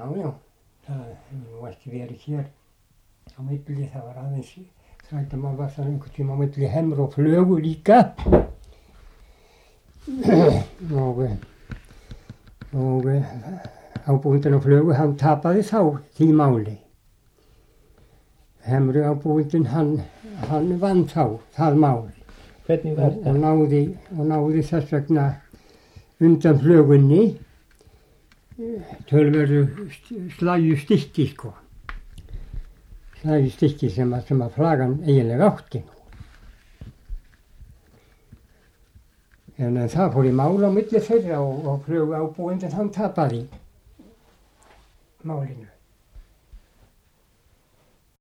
já, það hefur nú ekki verið hér á milli, það var aðeins þrætumál var það einhvern tíma á milli Hemru og Flögu líka og ábúendinn á Flögu hann tapaði þá því máli. Hemru ábúendinn hann vann þá það mál. Hvernig var það? Og náði þess vegna undan Flögunni tölverðu slægjustykki sko. Slægjustykki sem að flagan eiginlega átti nú. En það fór í mál á milli þeirra og Flögu ábúendinn hann tapaði málinu.